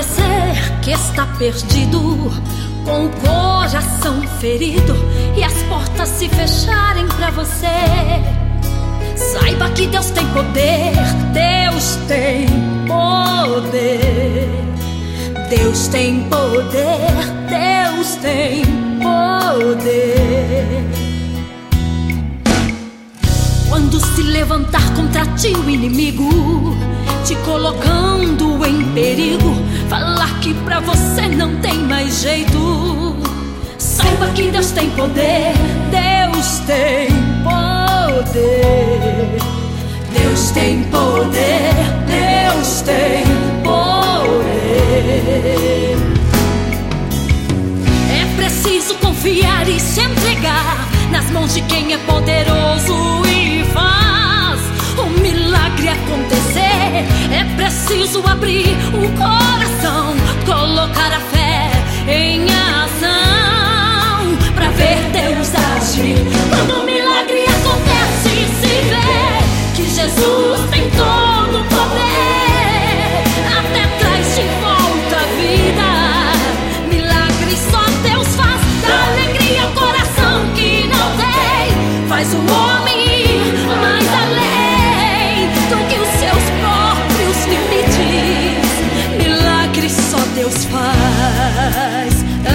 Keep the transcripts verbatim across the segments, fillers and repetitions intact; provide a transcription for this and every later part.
você que está perdido, com o coração ferido e as portas se fecharem pra você, saiba que Deus tem poder, Deus tem poder, Deus tem poder, Deus tem poder. Quando se levantar contra ti o inimigo, te colocando em perigo, falar que pra você não tem mais jeito, saiba que Deus tem poder, Deus tem poder, Deus tem poder, Deus tem poder. É preciso confiar e se entregar nas mãos de quem é poderoso e faz o milagre acontecer. É preciso abrir o coração, colocar a fé em ação, pra ver Deus agir. Quando o milagre acontece, se vê que Jesus tem todo o poder, até traz de volta a vida. Milagre só Deus faz, dá alegria ao coração que não tem, faz o homem ir mais além do que os seus próprios limites. Milagre só Deus faz. Ah,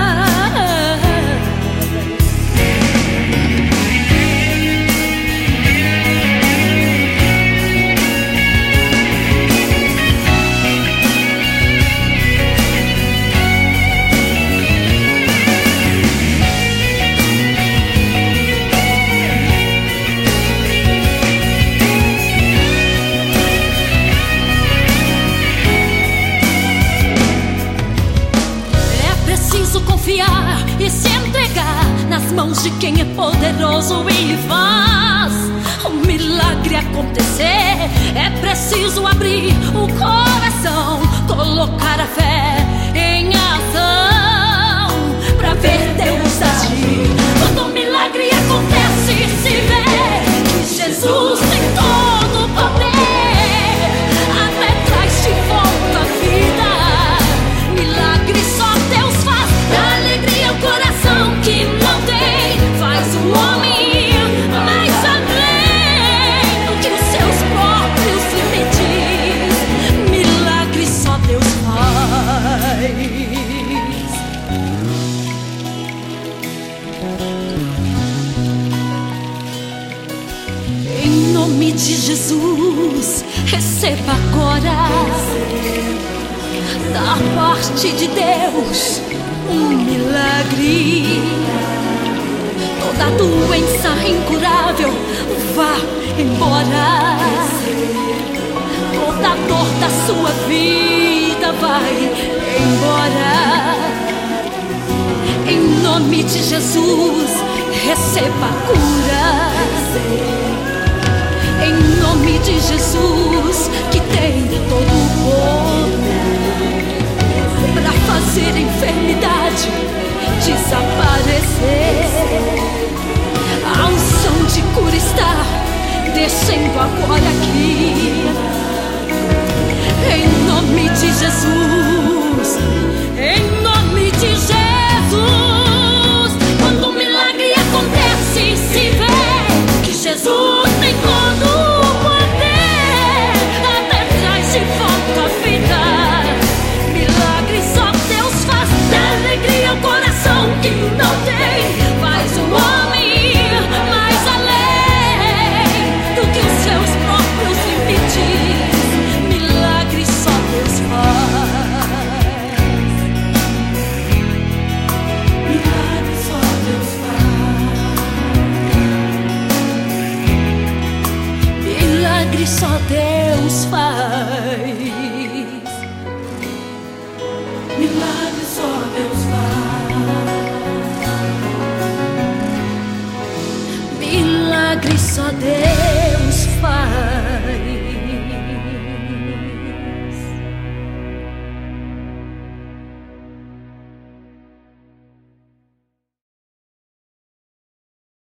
confiar e se entregar nas mãos de quem é poderoso e faz o milagre acontecer. É preciso abrir o coração, colocar a fé em ação, pra ver Deus agir. Quando o milagre acontece, se vê que Jesus tem todo o poder, até traz de volta a vida. Milagre só Deus faz, dá alegria ao coração que não tem, faz o homem ir mais além do que os seus próprios limites. Milagre só Deus faz. Em nome de Jesus, receba agora da parte de Deus um milagre. Toda doença incurável vá embora, toda dor da sua vida vai embora. Em nome de Jesus, receba a cura. Em nome de Jesus, que tem todo o poder pra fazer a enfermidade desaparecer. A unção de cura está descendo agora aqui. Em nome de Jesus.